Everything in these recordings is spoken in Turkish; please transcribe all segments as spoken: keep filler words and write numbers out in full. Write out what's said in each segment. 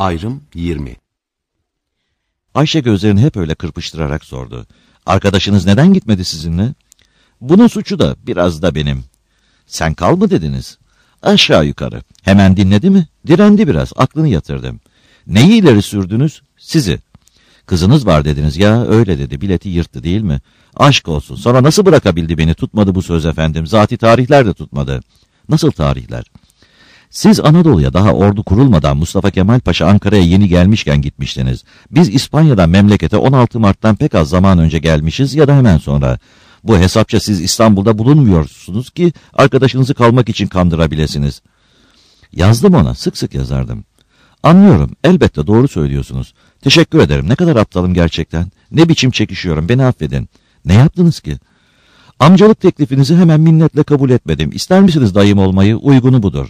Ayrım yirmi. Ayşe gözlerini hep öyle kırpıştırarak sordu. Arkadaşınız neden gitmedi sizinle? Bunun suçu da biraz da benim. Sen kal mı dediniz? Aşağı yukarı. Hemen dinledi mi? Direndi biraz. Aklını yatırdım. Neyi ileri sürdünüz? Sizi. Kızınız var dediniz. Ya öyle dedi. Bileti yırttı değil mi? Aşk olsun. Sonra nasıl bırakabildi beni? Tutmadı bu söz efendim. Zati tarihler de tutmadı. Nasıl tarihler? Siz Anadolu'ya daha ordu kurulmadan Mustafa Kemal Paşa Ankara'ya yeni gelmişken gitmiştiniz. Biz İspanya'dan memlekete on altı Mart'tan pek az zaman önce gelmişiz ya da hemen sonra. Bu hesapça siz İstanbul'da bulunmuyorsunuz ki arkadaşınızı kalmak için kandırabilirsiniz. Yazdım ona, sık sık yazardım. Anlıyorum, elbette doğru söylüyorsunuz. Teşekkür ederim, ne kadar aptalım gerçekten. Ne biçim çekişiyorum, beni affedin. Ne yaptınız ki? Amcalık teklifinizi hemen minnetle kabul etmedim. İster misiniz dayım olmayı? Uygunu budur.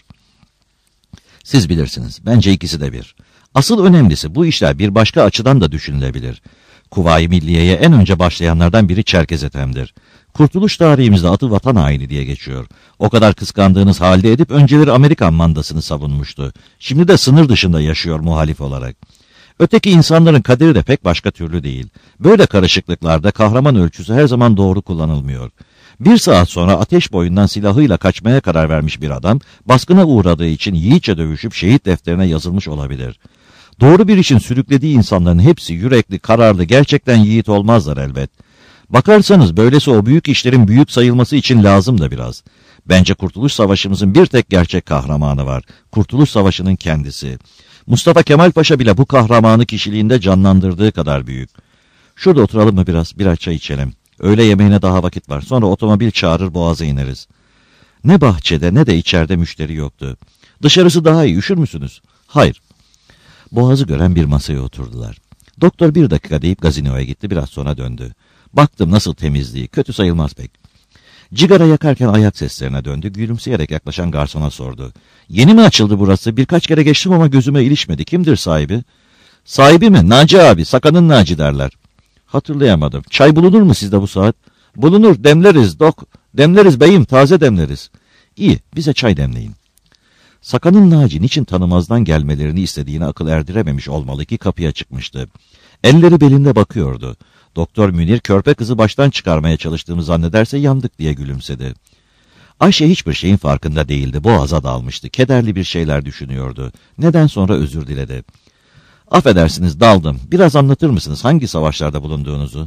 Siz bilirsiniz, bence ikisi de bir. Asıl önemlisi bu işler bir başka açıdan da düşünülebilir. Kuvayi Milliye'ye en önce başlayanlardan biri Çerkez Ethem'dir. Kurtuluş tarihimizde adı vatan haini diye geçiyor. O kadar kıskandığınız halde edip önceleri Amerikan mandasını savunmuştu. Şimdi de sınır dışında yaşıyor muhalif olarak. Öteki insanların kaderi de pek başka türlü değil. Böyle karışıklıklarda kahraman ölçüsü her zaman doğru kullanılmıyor. Bir saat sonra ateş boyundan silahıyla kaçmaya karar vermiş bir adam, baskına uğradığı için yiğitçe dövüşüp şehit defterine yazılmış olabilir. Doğru bir işin sürüklediği insanların hepsi yürekli, kararlı, gerçekten yiğit olmazlar elbet. Bakarsanız böylesi o büyük işlerin büyük sayılması için lazım da biraz. Bence Kurtuluş Savaşı'mızın bir tek gerçek kahramanı var. Kurtuluş Savaşı'nın kendisi. Mustafa Kemal Paşa bile bu kahramanı kişiliğinde canlandırdığı kadar büyük. Şurada oturalım mı biraz, birer çay içelim. Öğle yemeğine daha vakit var. Sonra otomobil çağırır Boğaz'a ineriz. Ne bahçede ne de içeride müşteri yoktu. Dışarısı daha iyi, üşür müsünüz? Hayır. Boğaz'ı gören bir masaya oturdular. Doktor bir dakika deyip gazinoya gitti, biraz sonra döndü. Baktım nasıl temizliği, kötü sayılmaz pek. Cigara yakarken ayak seslerine döndü, gülümseyerek yaklaşan garsona sordu. Yeni mi açıldı burası? Birkaç kere geçtim ama gözüme ilişmedi. Kimdir sahibi? Sahibi mi? Naci abi, Sakan'ın Naci derler. Hatırlayamadım. Çay bulunur mu sizde bu saat? Bulunur, demleriz dok. Demleriz beyim, taze demleriz. İyi, bize çay demleyin. Sakan'ın Naci niçin tanımazdan gelmelerini istediğini akıl erdirememiş olmalı ki kapıya çıkmıştı. Elleri belinde bakıyordu. Doktor Münir körpe kızı baştan çıkarmaya çalıştığını zannederse yandık diye gülümsedi. Ayşe hiçbir şeyin farkında değildi. Boğaza dalmıştı. Kederli bir şeyler düşünüyordu. Neden sonra özür diledi. Affedersiniz daldım. Biraz anlatır mısınız hangi savaşlarda bulunduğunuzu?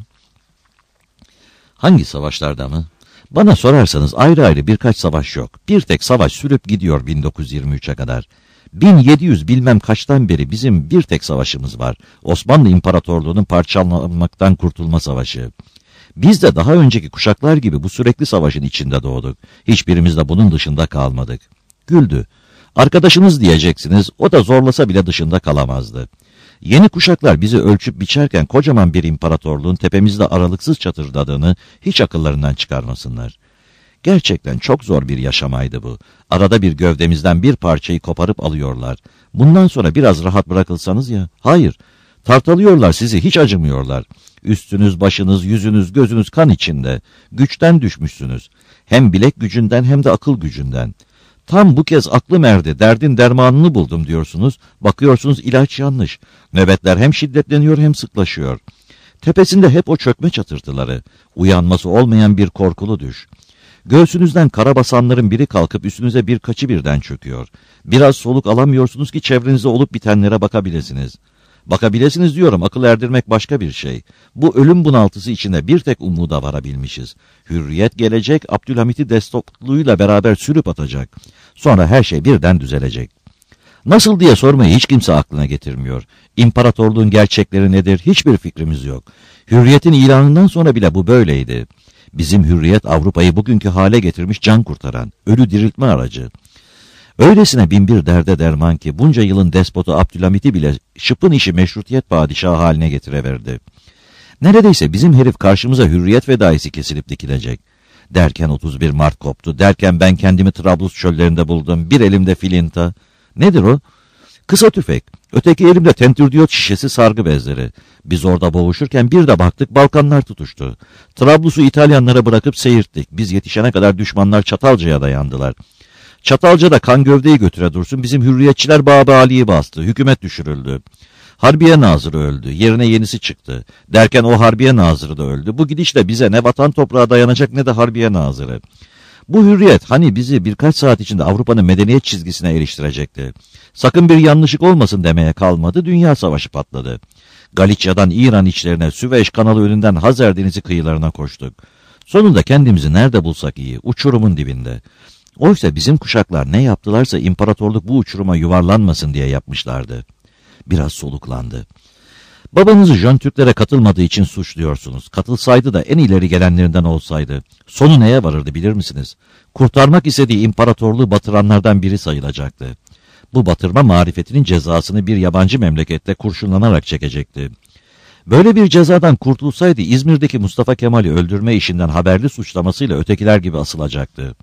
Hangi savaşlarda mı? Bana sorarsanız ayrı ayrı birkaç savaş yok. Bir tek savaş sürüp gidiyor bin dokuz yüz yirmi üçe kadar. bin yedi yüz bilmem kaçtan beri bizim bir tek savaşımız var. Osmanlı İmparatorluğu'nun parçalanmaktan kurtulma savaşı. Biz de daha önceki kuşaklar gibi bu sürekli savaşın içinde doğduk. Hiçbirimiz de bunun dışında kalmadık. Güldü. Arkadaşınız diyeceksiniz, o da zorlasa bile dışında kalamazdı. Yeni kuşaklar bizi ölçüp biçerken kocaman bir imparatorluğun tepemizde aralıksız çatırdadığını hiç akıllarından çıkarmasınlar. Gerçekten çok zor bir yaşamaydı bu. Arada bir gövdemizden bir parçayı koparıp alıyorlar. Bundan sonra biraz rahat bırakılsanız ya. Hayır, tartalıyorlar sizi, hiç acımıyorlar. Üstünüz, başınız, yüzünüz, gözünüz kan içinde. Güçten düşmüşsünüz. Hem bilek gücünden hem de akıl gücünden. Tam bu kez aklım erdi, derdin dermanını buldum diyorsunuz. Bakıyorsunuz ilaç yanlış. Nöbetler hem şiddetleniyor hem sıklaşıyor. Tepesinde hep o çökme çatırtıları. Uyanması olmayan bir korkulu düş. Göğsünüzden kara basanların biri kalkıp üstünüze birkaçı birden çöküyor. Biraz soluk alamıyorsunuz ki çevrenizde olup bitenlere bakabilirsiniz. Bakabilirsiniz diyorum, akıl erdirmek başka bir şey. Bu ölüm bunaltısı içinde bir tek umuda varabilmişiz. Hürriyet gelecek, Abdülhamit'i destokluğuyla beraber sürüp atacak. Sonra her şey birden düzelecek. Nasıl diye sormayı hiç kimse aklına getirmiyor. İmparatorluğun gerçekleri nedir hiçbir fikrimiz yok. Hürriyetin ilanından sonra bile bu böyleydi. Bizim hürriyet Avrupa'yı bugünkü hale getirmiş can kurtaran, ölü diriltme aracı. Öylesine binbir derde derman ki bunca yılın despotu Abdülhamit'i bile şıpın işi meşrutiyet padişahı haline getireverdi. Neredeyse bizim herif karşımıza hürriyet fedaisi kesilip dikilecek. Derken otuz bir Mart koptu, derken ben kendimi Trablus çöllerinde buldum, bir elimde filinta. Nedir o? Kısa tüfek, öteki elimde tentürdiyot şişesi sargı bezleri. Biz orada boğuşurken bir de baktık Balkanlar tutuştu. Trablus'u İtalyanlara bırakıp seyirttik. Biz yetişene kadar düşmanlar Çatalca'ya dayandılar. Çatalca'da kan gövdeyi götüre dursun bizim hürriyetçiler Baba Ali'yi bastı. Hükümet düşürüldü. Harbiye Nazırı öldü. Yerine yenisi çıktı. Derken o Harbiye Nazırı da öldü. Bu gidişle bize ne vatan toprağı dayanacak ne de Harbiye Nazırı. Bu hürriyet hani bizi birkaç saat içinde Avrupa'nın medeniyet çizgisine eriştirecekti. Sakın bir yanlışlık olmasın demeye kalmadı. Dünya savaşı patladı. Galicia'dan İran içlerine, Süveyş kanalı önünden Hazar Denizi kıyılarına koştuk. Sonunda kendimizi nerede bulsak iyi, uçurumun dibinde. Oysa bizim kuşaklar ne yaptılarsa imparatorluk bu uçuruma yuvarlanmasın diye yapmışlardı. Biraz soluklandı. Babanızı Jön Türklere katılmadığı için suçluyorsunuz. Katılsaydı da en ileri gelenlerinden olsaydı. Sonu neye varırdı bilir misiniz? Kurtarmak istediği imparatorluğu batıranlardan biri sayılacaktı. Bu batırma marifetinin cezasını bir yabancı memlekette kurşunlanarak çekecekti. Böyle bir cezadan kurtulsaydı İzmir'deki Mustafa Kemal'i öldürme işinden haberli suçlamasıyla ötekiler gibi asılacaktı.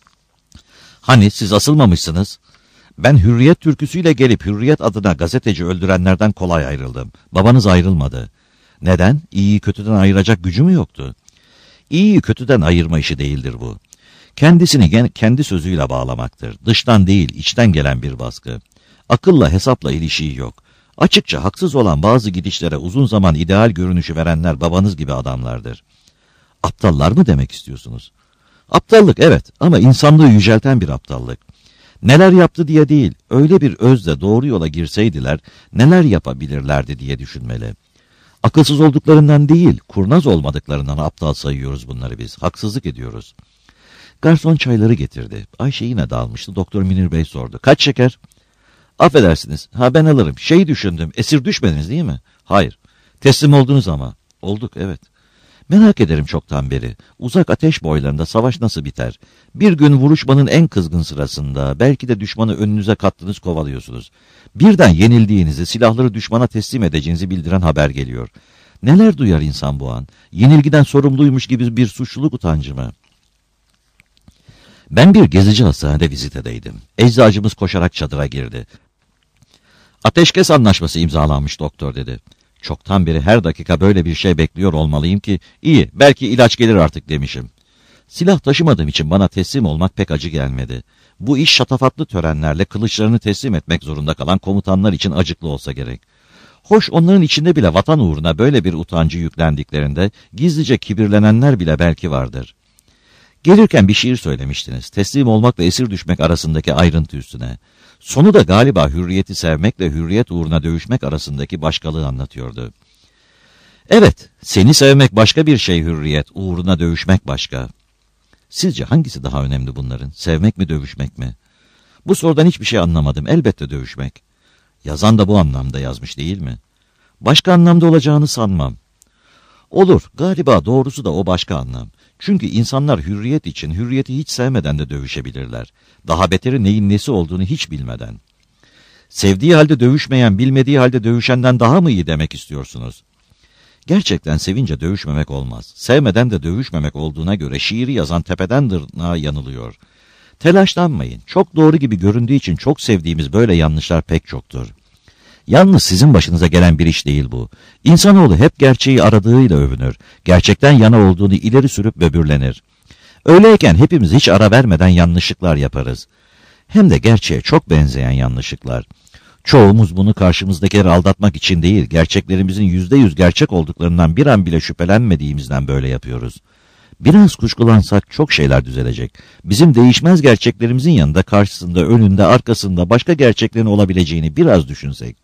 Hani siz asılmamışsınız? Ben Hürriyet türküsüyle gelip Hürriyet adına gazeteci öldürenlerden kolay ayrıldım. Babanız ayrılmadı. Neden? İyiyi kötüden ayıracak gücü mü yoktu? İyiyi kötüden ayırma işi değildir bu. Kendisini kendi sözüyle bağlamaktır. Dıştan değil, içten gelen bir baskı. Akılla, hesapla ilişiği yok. Açıkça haksız olan bazı gidişlere uzun zaman ideal görünüşü verenler babanız gibi adamlardır. Aptallar mı demek istiyorsunuz? Aptallık evet ama insanlığı yücelten bir aptallık. Neler yaptı diye değil, öyle bir özle doğru yola girseydiler neler yapabilirlerdi diye düşünmeli. Akılsız olduklarından değil, kurnaz olmadıklarından aptal sayıyoruz bunları biz. Haksızlık ediyoruz. Garson çayları getirdi. Ayşe yine dalmıştı. Doktor Münir Bey sordu. Kaç şeker? Affedersiniz. Ha ben alırım. Şeyi düşündüm. Esir düşmediniz değil mi? Hayır. Teslim oldunuz ama. Olduk evet. Merak ederim çoktan beri. Uzak ateş boylarında savaş nasıl biter? Bir gün vuruşmanın en kızgın sırasında belki de düşmanı önünüze kattınız kovalıyorsunuz. Birden yenildiğinizi, silahları düşmana teslim edeceğinizi bildiren haber geliyor. Neler duyar insan bu an? Yenilgiden sorumluymuş gibi bir suçluluk utancı mı? Ben bir gezici hastanede vizitedeydim. Eczacımız koşarak çadıra girdi. Ateşkes anlaşması imzalanmış doktor dedi. Çoktan beri her dakika böyle bir şey bekliyor olmalıyım ki, iyi belki ilaç gelir artık demişim. Silah taşımadığım için bana teslim olmak pek acı gelmedi. Bu iş şatafatlı törenlerle kılıçlarını teslim etmek zorunda kalan komutanlar için acıklı olsa gerek. Hoş onların içinde bile vatan uğruna böyle bir utancı yüklendiklerinde gizlice kibirlenenler bile belki vardır. Gelirken bir şiir söylemiştiniz. Teslim olmakla esir düşmek arasındaki ayrıntı üstüne. Sonu da galiba hürriyeti sevmekle hürriyet uğruna dövüşmek arasındaki başkalığı anlatıyordu. Evet, seni sevmek başka bir şey hürriyet, uğruna dövüşmek başka. Sizce hangisi daha önemli bunların? Sevmek mi, dövüşmek mi? Bu sorudan hiçbir şey anlamadım. Elbette dövüşmek. Yazan da bu anlamda yazmış değil mi? Başka anlamda olacağını sanmam. Olur, galiba doğrusu da o başka anlam. Çünkü insanlar hürriyet için hürriyeti hiç sevmeden de dövüşebilirler. Daha beteri neyin nesi olduğunu hiç bilmeden. Sevdiği halde dövüşmeyen, bilmediği halde dövüşenden daha mı iyi demek istiyorsunuz? Gerçekten sevince dövüşmemek olmaz. Sevmeden de dövüşmemek olduğuna göre şiiri yazan tepeden tırnağa yanılıyor. Telaşlanmayın. Çok doğru gibi göründüğü için çok sevdiğimiz böyle yanlışlar pek çoktur. Yalnız sizin başınıza gelen bir iş değil bu. İnsanoğlu hep gerçeği aradığıyla övünür. Gerçekten yana olduğunu ileri sürüp böbürlenir. Öyleyken hepimiz hiç ara vermeden yanlışlıklar yaparız. Hem de gerçeğe çok benzeyen yanlışlıklar. Çoğumuz bunu karşımızdakileri aldatmak için değil, gerçeklerimizin yüzde yüz gerçek olduklarından bir an bile şüphelenmediğimizden böyle yapıyoruz. Biraz kuşkulansak çok şeyler düzelecek. Bizim değişmez gerçeklerimizin yanında karşısında, önünde, arkasında başka gerçeklerin olabileceğini biraz düşünsek.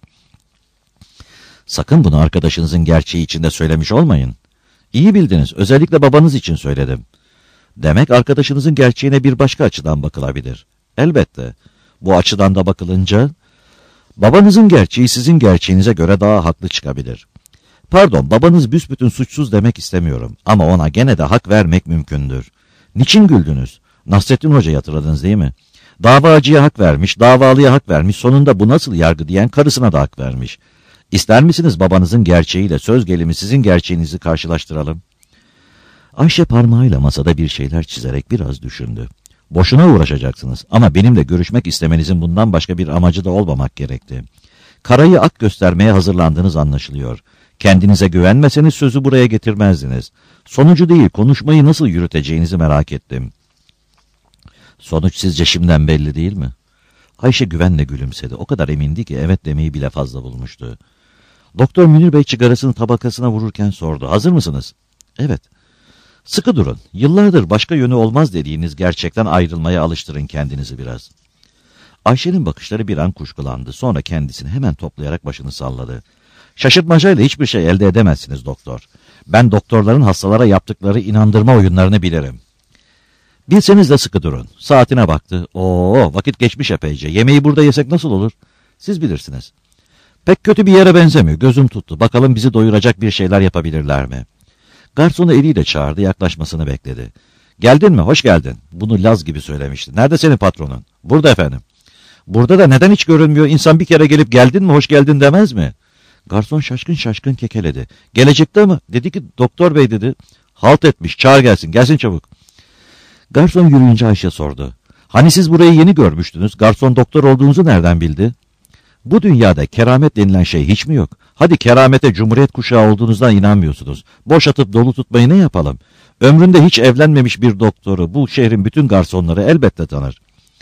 Sakın bunu arkadaşınızın gerçeği içinde söylemiş olmayın. İyi bildiniz, özellikle babanız için söyledim. Demek arkadaşınızın gerçeğine bir başka açıdan bakılabilir. Elbette. Bu açıdan da bakılınca, babanızın gerçeği sizin gerçeğinize göre daha haklı çıkabilir. Pardon, babanız büsbütün suçsuz demek istemiyorum ama ona gene de hak vermek mümkündür. Niçin güldünüz? Nasrettin Hoca'yı hatırladınız değil mi? Davacıya hak vermiş, davalıya hak vermiş, sonunda bu nasıl yargı diyen karısına da hak vermiş. İster misiniz babanızın gerçeğiyle söz gelimi sizin gerçeğinizi karşılaştıralım? Ayşe parmağıyla masada bir şeyler çizerek biraz düşündü. Boşuna uğraşacaksınız ama benimle görüşmek istemenizin bundan başka bir amacı da olmamak gerekti. Karayı ak göstermeye hazırlandığınız anlaşılıyor. Kendinize güvenmeseniz sözü buraya getirmezdiniz. Sonucu değil, konuşmayı nasıl yürüteceğinizi merak ettim. Sonuç sizce şimdiden belli değil mi? Ayşe güvenle gülümsedi. O kadar emindi ki evet demeyi bile fazla bulmuştu. Doktor Münir Bey çıgarasını tabakasına vururken sordu. Hazır mısınız? Evet. Sıkı durun. Yıllardır başka yönü olmaz dediğiniz gerçekten ayrılmaya alıştırın kendinizi biraz. Ayşe'nin bakışları bir an kuşkulandı. Sonra kendisini hemen toplayarak başını salladı. Şaşırtmacayla hiçbir şey elde edemezsiniz doktor. Ben doktorların hastalara yaptıkları inandırma oyunlarını bilirim. Bilseniz de sıkı durun. Saatine baktı. Oo, vakit geçmiş epeyce. Yemeği burada yesek nasıl olur? Siz bilirsiniz. Pek kötü bir yere benzemiyor. Gözüm tuttu. Bakalım bizi doyuracak bir şeyler yapabilirler mi? Garsonu eliyle çağırdı. Yaklaşmasını bekledi. Geldin mi? Hoş geldin. Bunu Laz gibi söylemişti. Nerede senin patronun? Burada efendim. Burada da neden hiç görünmüyor? İnsan bir kere gelip geldin mi, hoş geldin demez mi? Garson şaşkın şaşkın kekeledi. Gelecekte mi? Dedi ki doktor bey dedi. Halt etmiş. Çağır gelsin. Gelsin çabuk. Garson yürüyünce Ayşe sordu. Hani siz burayı yeni görmüştünüz? Garson doktor olduğunuzu nereden bildi? Bu dünyada keramet denilen şey hiç mi yok? Hadi keramete cumhuriyet kuşağı olduğunuzdan inanmıyorsunuz. Boş atıp dolu tutmayı ne yapalım? Ömründe hiç evlenmemiş bir doktoru bu şehrin bütün garsonları elbette tanır.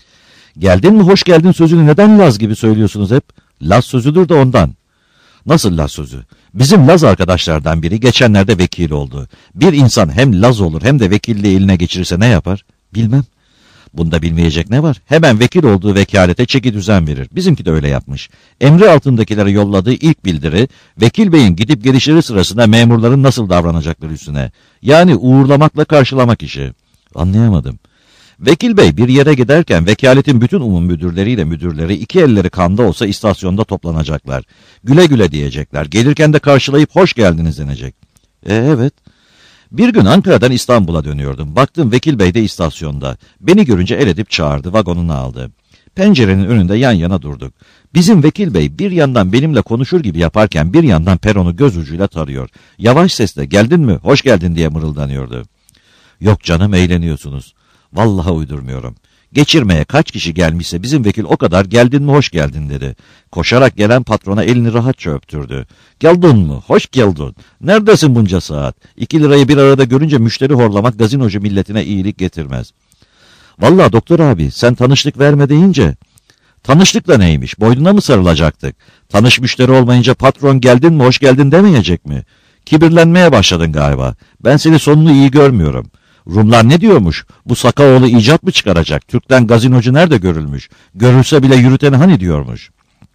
Geldin mi hoş geldin sözünü neden Laz gibi söylüyorsunuz hep? Laz sözüdür de ondan. Nasıl Laz sözü? Bizim Laz arkadaşlardan biri geçenlerde vekil oldu. Bir insan hem Laz olur hem de vekilliği eline geçirirse ne yapar? Bilmem. Bunda bilmeyecek ne var? Hemen vekil olduğu vekalete çeki düzen verir. Bizimki de öyle yapmış. Emri altındakilere yolladığı ilk bildiri, vekil beyin gidip gelişleri sırasında memurların nasıl davranacakları üstüne. Yani uğurlamakla karşılamak işi. Anlayamadım. Vekil bey bir yere giderken vekaletin bütün umum müdürleriyle müdürleri iki elleri kanda olsa istasyonda toplanacaklar. Güle güle diyecekler. Gelirken de karşılayıp hoş geldiniz denecek. E, evet. Bir gün Ankara'dan İstanbul'a dönüyordum. Baktım vekil bey de istasyonda. Beni görünce el edip çağırdı, vagonunu aldı. Pencerenin önünde yan yana durduk. Bizim vekil bey bir yandan benimle konuşur gibi yaparken bir yandan peronu göz ucuyla tarıyor. Yavaş sesle geldin mi, hoş geldin diye mırıldanıyordu. Yok canım eğleniyorsunuz. Vallahi uydurmuyorum. Geçirmeye kaç kişi gelmişse bizim vekil o kadar geldin mi hoş geldin dedi. Koşarak gelen patrona elini rahatça öptürdü. Geldin mi? Hoş geldin. Neredesin bunca saat? İki lirayı bir arada görünce müşteri horlamak gazinocu milletine iyilik getirmez. Vallahi doktor abi sen tanışlık verme deyince. Tanışlık da neymiş? Boynuna mı sarılacaktık? Tanış müşteri olmayınca patron geldin mi hoş geldin demeyecek mi? Kibirlenmeye başladın galiba. Ben seni sonunu iyi görmüyorum. Rumlar ne diyormuş? Bu Sakaoğlu icat mı çıkaracak? Türk'ten gazinocu nerede görülmüş? Görülse bile yürüteni hani diyormuş?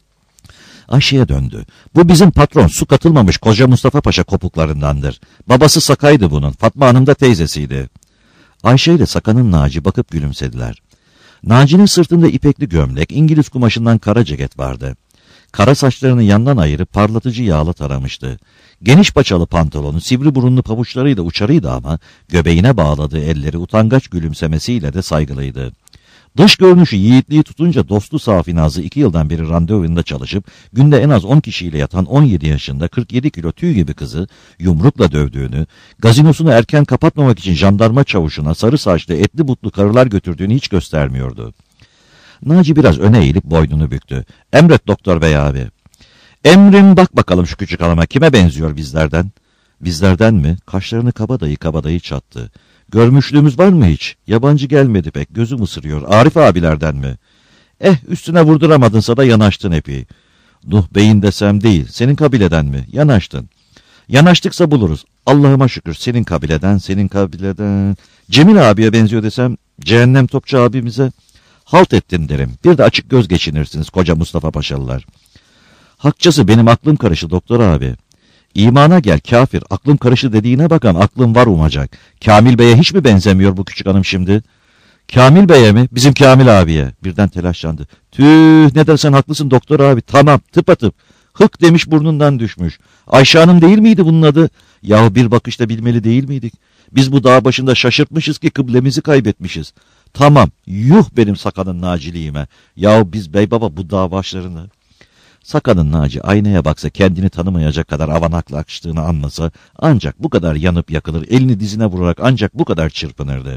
Ayşe'ye döndü. Bu bizim patron su katılmamış koca Mustafa Paşa kopuklarındandır. Babası Sakay'dı bunun. Fatma Hanım da teyzesiydi. Ayşe ile Sakan'ın Naci bakıp gülümsediler. Naci'nin sırtında ipekli gömlek, İngiliz kumaşından kara ceket vardı. Kara saçlarını yandan ayırıp parlatıcı yağla taramıştı. Geniş paçalı pantolonu, sivri burunlu pabuçlarıyla uçarıydı ama göbeğine bağladığı elleri utangaç gülümsemesiyle de saygılıydı. Dış görünüşü yiğitliği tutunca dostu Safi Nazlı iki yıldan beri randevunda çalışıp günde en az on kişiyle yatan on yedi yaşında kırk yedi kilo tüy gibi kızı yumrukla dövdüğünü, gazinosunu erken kapatmamak için jandarma çavuşuna sarı saçlı etli butlu karılar götürdüğünü hiç göstermiyordu. Naci biraz öne eğilip boynunu büktü. Emret doktor bey abi. Emrim bak bakalım şu küçük hanıma kime benziyor bizlerden? Bizlerden mi? Kaşlarını kabadayı kabadayı çattı. Görmüşlüğümüz var mı hiç? Yabancı gelmedi pek. Gözüm ısırıyor. Arif abilerden mi? Eh üstüne vurduramadınsa da yanaştın epey. Nuh Bey'in desem değil. Senin kabileden mi? Yanaştın. Yanaştıksa buluruz. Allah'ıma şükür senin kabileden, senin kabileden. Cemil abiye benziyor desem cehennem topçu abimize. Halt ettin derim. Bir de açık göz geçinirsiniz koca Mustafa Paşalılar. Hakçası benim aklım karışı doktor abi. İmana gel kafir. Aklım karışı dediğine bakan aklım var umacak. Kamil Bey'e hiç mi benzemiyor bu küçük hanım şimdi? Kamil Bey'e mi? Bizim Kamil abiye. Birden telaşlandı. Tüh ne dersen haklısın doktor abi. Tamam tıpatıp. Hık demiş burnundan düşmüş. Ayşe Hanım değil miydi bunun adı? Yahu bir bakışta bilmeli değil miydik? Biz bu dağ başında şaşırtmışız ki kıblemizi kaybetmişiz. Tamam yuh benim Sakan'ın naciliğime. Yahu biz bey baba bu dağ başlarını... Sakan'ın Naci aynaya baksa kendini tanımayacak kadar avanakla açtığını anlasa ancak bu kadar yanıp yakılır, elini dizine vurarak ancak bu kadar çırpınırdı.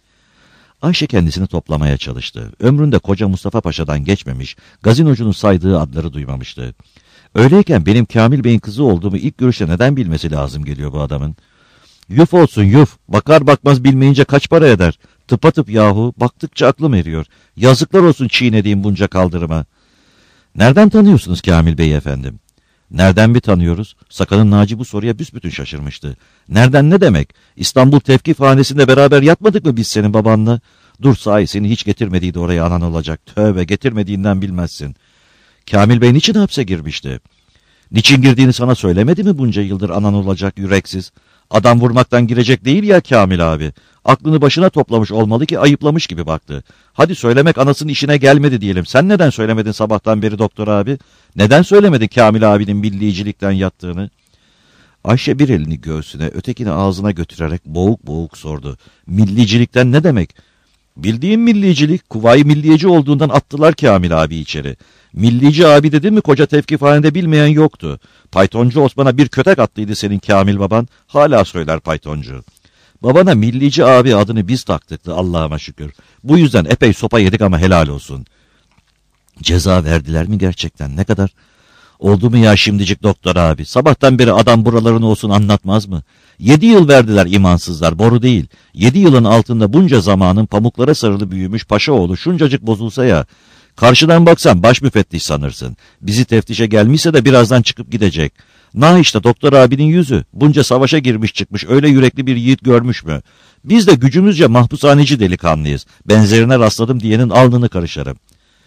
Ayşe kendisini toplamaya çalıştı. Ömründe koca Mustafa Paşa'dan geçmemiş, gazinocunun saydığı adları duymamıştı. Öyleyken benim Kamil Bey'in kızı olduğumu ilk görüşte neden bilmesi lazım geliyor bu adamın? Yuf olsun yuf, bakar bakmaz bilmeyince kaç para eder? Tıpatıp yahu, baktıkça aklım eriyor. Yazıklar olsun çiğnediğim bunca kaldırıma. Nereden tanıyorsunuz Kamil Bey'i efendim? Nereden mi tanıyoruz? Sakan'ın Naci bu soruya büsbütün şaşırmıştı. Nereden ne demek? İstanbul Tevkifhanesi'nde beraber yatmadık mı biz senin babanla? Dur sahi, seni hiç getirmediydi oraya anan olacak. Tövbe, getirmediğinden bilmezsin. Kamil Bey niçin hapse girmişti? Niçin girdiğini sana söylemedi mi bunca yıldır anan olacak yüreksiz? Adam vurmaktan girecek değil ya Kamil abi. Aklını başına toplamış olmalı ki ayıplamış gibi baktı. Hadi söylemek anasının işine gelmedi diyelim. Sen neden söylemedin sabahtan beri doktor abi? Neden söylemedin Kamil abinin millicilikten yattığını? Ayşe bir elini göğsüne, ötekini ağzına götürerek boğuk boğuk sordu. Millicilikten ne demek? Bildiğim millicilik, Kuvayi Milliyeci olduğundan attılar Kamil abi içeri. Millici abi dedi mi koca tevkifhanede bilmeyen yoktu. Paytoncu Osman'a bir kötek attıydı senin Kamil baban. Hala söyler paytoncu. Babana Millici abi adını biz taktıktı Allah'ıma şükür. Bu yüzden epey sopa yedik ama helal olsun. Ceza verdiler mi gerçekten, ne kadar? Oldu mu ya şimdicik doktor abi? Sabahtan beri adam buralarını olsun anlatmaz mı? Yedi yıl verdiler imansızlar, boru değil. Yedi yılın altında bunca zamanın pamuklara sarılı büyümüş paşaoğlu şuncacık bozulsa ya. Karşıdan baksan baş müfettiş sanırsın. Bizi teftişe gelmişse de birazdan çıkıp gidecek. Na işte doktor abinin yüzü. Bunca savaşa girmiş çıkmış, öyle yürekli bir yiğit görmüş mü? Biz de gücümüzce mahpushaneci delikanlıyız. Benzerine rastladım diyenin alnını karışarım.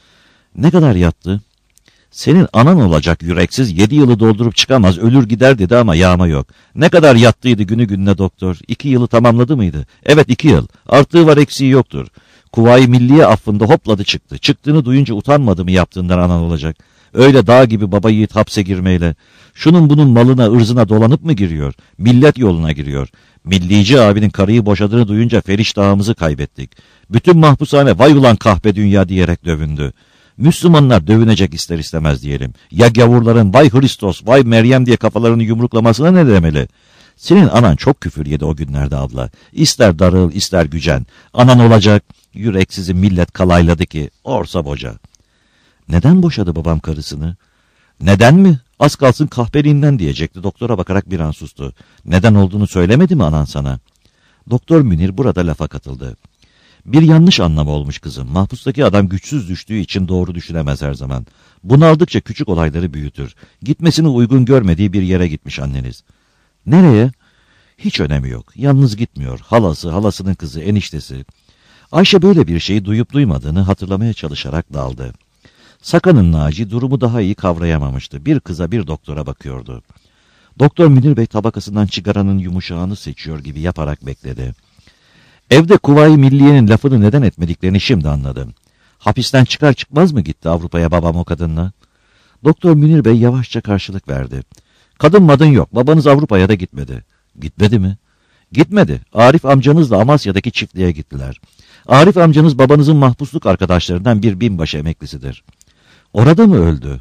Ne kadar yattı? Senin anan olacak yüreksiz, yedi yılı doldurup çıkamaz, ölür gider dedi ama yağma yok. Ne kadar yattıydı günü gününe doktor? İki yılı tamamladı mıydı? Evet, iki yıl. Artığı var, eksiği yoktur. Kuvayi Milliye affında hopladı çıktı. Çıktığını duyunca utanmadı mı yaptığından anan olacak? Öyle dağ gibi baba yiğit hapse girmeyle. Şunun bunun malına, ırzına dolanıp mı giriyor? Millet yoluna giriyor. Millici abinin karıyı boşadığını duyunca Feriş Dağımızı kaybettik. Bütün mahpushane vay ulan kahpe dünya diyerek dövündü. Müslümanlar dövünecek ister istemez diyelim. Ya gavurların vay Hristos, vay Meryem diye kafalarını yumruklamasına ne demeli? Senin anan çok küfür yedi o günlerde abla. İster darıl, ister gücen. Anan olacak, yüreksizi millet kalayladı ki, orsa boca. Neden boşadı babam karısını? Neden mi? Az kalsın kahpeliğinden diyecekti. Doktora bakarak bir an sustu. Neden olduğunu söylemedi mi anan sana? Doktor Münir burada lafa katıldı. Bir yanlış anlam olmuş kızım. Mahpustaki adam güçsüz düştüğü için doğru düşünemez her zaman. Bunaldıkça küçük olayları büyütür. Gitmesini uygun görmediği bir yere gitmiş anneniz. Nereye? Hiç önemi yok. Yalnız gitmiyor. Halası, halasının kızı, eniştesi. Ayşe böyle bir şeyi duyup duymadığını hatırlamaya çalışarak daldı. Sakan'ın Naci durumu daha iyi kavrayamamıştı. Bir kıza bir doktora bakıyordu. Doktor Münir Bey tabakasından çıgaranın yumuşağını seçiyor gibi yaparak bekledi. Evde Kuvayi Milliye'nin lafını neden etmediklerini şimdi anladım. Hapisten çıkar çıkmaz mı gitti Avrupa'ya babam o kadınla? Doktor Münir Bey yavaşça karşılık verdi. Kadın madın yok, babanız Avrupa'ya da gitmedi. Gitmedi mi? Gitmedi. Arif amcanızla Amasya'daki çiftliğe gittiler. Arif amcanız babanızın mahpusluk arkadaşlarından bir binbaşı emeklisidir. Orada mı öldü?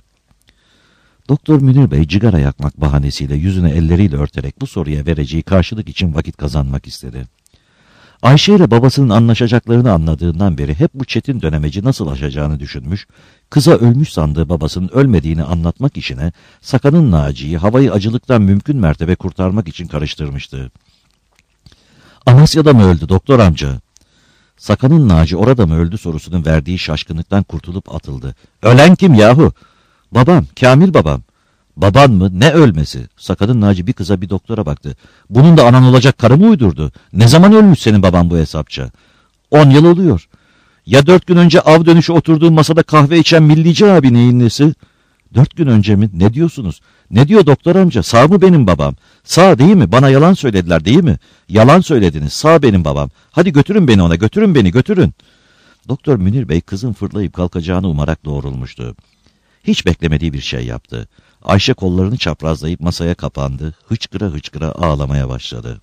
Doktor Münir Bey cigara yakmak bahanesiyle yüzünü elleriyle örterek bu soruya vereceği karşılık için vakit kazanmak istedi. Ayşe ile babasının anlaşacaklarını anladığından beri hep bu çetin dönemeci nasıl aşacağını düşünmüş, kıza ölmüş sandığı babasının ölmediğini anlatmak işine Sakan'ın Naci'yi havayı acılıktan mümkün mertebe kurtarmak için karıştırmıştı. Amasya'da mı öldü doktor amca? Sakan'ın Naci orada mı öldü sorusunun verdiği şaşkınlıktan kurtulup atıldı. Ölen kim yahu? Babam, Kamil babam. Baban mı? Ne ölmesi? Sakan'ın Naci bir kıza bir doktora baktı. Bunun da anan olacak karı mı uydurdu? Ne zaman ölmüş senin baban bu hesapça? On yıl oluyor. Ya dört gün önce av dönüşü oturduğun masada kahve içen Millici abi neyin nesi? Dört gün önce mi? Ne diyorsunuz? Ne diyor doktor amca? Sağ mı benim babam? Sağ değil mi? Bana yalan söylediler değil mi? Yalan söylediniz. Sağ benim babam. Hadi götürün beni ona. Götürün beni. Götürün. Doktor Münir Bey kızın fırlayıp kalkacağını umarak doğrulmuştu. Hiç beklemediği bir şey yaptı. Ayşe kollarını çaprazlayıp masaya kapandı. Hıçkıra hıçkıra ağlamaya başladı.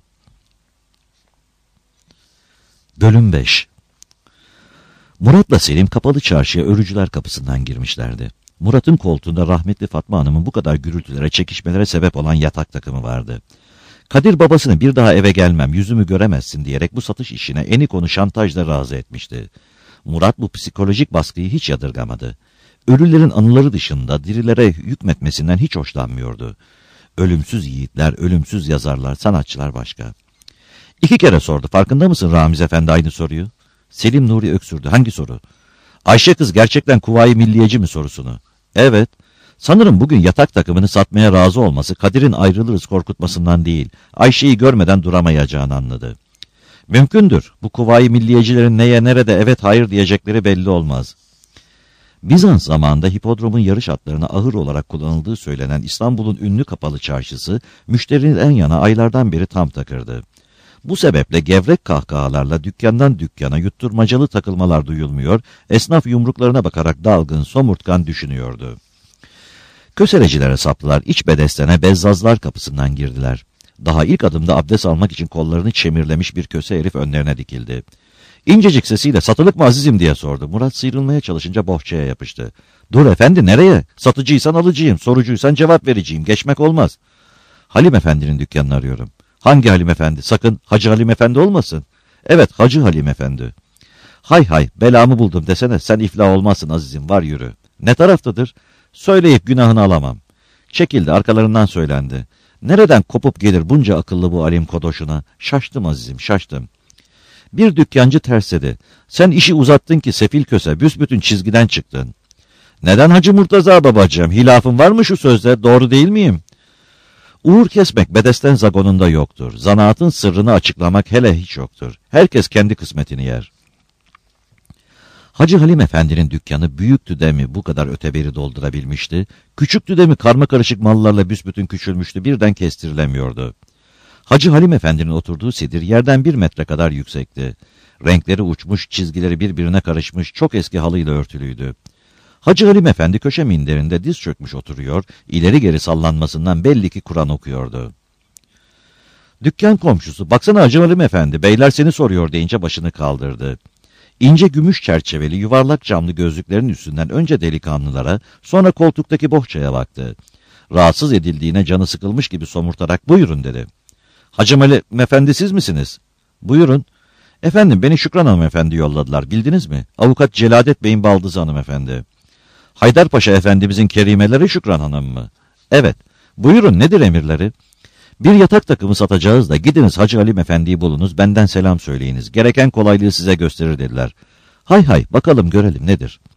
Bölüm beş. Murat'la Selim kapalı çarşıya Örücüler Kapısı'ndan girmişlerdi. Murat'ın koltuğunda rahmetli Fatma Hanım'ın bu kadar gürültülere, çekişmelere sebep olan yatak takımı vardı. Kadir babasını bir daha eve gelmem, yüzümü göremezsin diyerek bu satış işine Enikon'u şantajla razı etmişti. Murat bu psikolojik baskıyı hiç yadırgamadı. Ölülerin anıları dışında dirilere hükmetmesinden hiç hoşlanmıyordu. Ölümsüz yiğitler, ölümsüz yazarlar, sanatçılar başka. İki kere sordu. Farkında mısın Ramiz Efendi aynı soruyu? Selim Nuri öksürdü. Hangi soru? Ayşe kız gerçekten Kuvayi Milliyeci mi sorusunu. Evet. Sanırım bugün yatak takımını satmaya razı olması Kadir'in ayrılırız korkutmasından değil, Ayşe'yi görmeden duramayacağını anladı. Mümkündür. Bu Kuvayi Milliyecilerin neye nerede evet hayır diyecekleri belli olmaz. Bizans zamanında hipodromun yarış atlarına ahır olarak kullanıldığı söylenen İstanbul'un ünlü kapalı çarşısı, müşterinin en yana aylardan beri tam takırdı. Bu sebeple gevrek kahkahalarla dükkandan dükkana yutturmacalı takılmalar duyulmuyor, esnaf yumruklarına bakarak dalgın, somurtkan düşünüyordu. Köselecilere saptılar, iç bedestene Bezzazlar kapısından girdiler. Daha ilk adımda abdest almak için kollarını çemirlemiş bir köse herif önlerine dikildi. İncecik sesiyle satılık mı azizim diye sordu. Murat sıyrılmaya çalışınca bohçaya yapıştı. Dur efendi nereye? Satıcıysan alıcıyım, sorucuysan cevap vereceğim, geçmek olmaz. Halim Efendi'nin dükkanını arıyorum. Hangi Halim Efendi? Sakın Hacı Halim Efendi olmasın. Evet, Hacı Halim Efendi. Hay hay, belamı buldum desene, sen iflah olmazsın azizim, var yürü. Ne taraftadır? Söyleyip günahını alamam. Çekildi, arkalarından söylendi. Nereden kopup gelir bunca akıllı bu alim kodoşuna? Şaştım azizim, şaştım. Bir dükkancı tersledi. Sen işi uzattın ki sefil köse, büsbütün çizgiden çıktın. Neden Hacı Murtaza babacığım? Hilafın var mı şu sözde? Doğru değil miyim? Uğur kesmek bedesten zagonunda yoktur. Zanaatın sırrını açıklamak hele hiç yoktur. Herkes kendi kısmetini yer. Hacı Halim Efendi'nin dükkanı büyüktü de mi bu kadar öteberi doldurabilmişti? Küçüktü de mi karma karışık mallarla büsbütün küçülmüştü, birden kestirilemiyordu. Hacı Halim Efendi'nin oturduğu sedir yerden bir metre kadar yüksekti. Renkleri uçmuş, çizgileri birbirine karışmış, çok eski halıyla örtülüydü. Hacı Halim Efendi köşe minderinde diz çökmüş oturuyor, ileri geri sallanmasından belli ki Kur'an okuyordu. Dükkan komşusu, baksana Hacı Halim Efendi, beyler seni soruyor deyince başını kaldırdı. İnce gümüş çerçeveli yuvarlak camlı gözlüklerin üstünden önce delikanlılara, sonra koltuktaki bohçaya baktı. Rahatsız edildiğine canı sıkılmış gibi somurtarak buyurun dedi. Hacı Halim Efendi siz misiniz? Buyurun. Efendim beni Şükran hanımefendi yolladılar, bildiniz mi? Avukat Celadet Bey'in baldızı hanımefendi. Haydarpaşa efendimizin kerimeleri Şükran Hanım mı? Evet. Buyurun, nedir emirleri? Bir yatak takımı satacağız da gidiniz Hacı Halim Efendi'yi bulunuz, benden selam söyleyiniz. Gereken kolaylığı size gösterir dediler. Hay hay, bakalım görelim nedir?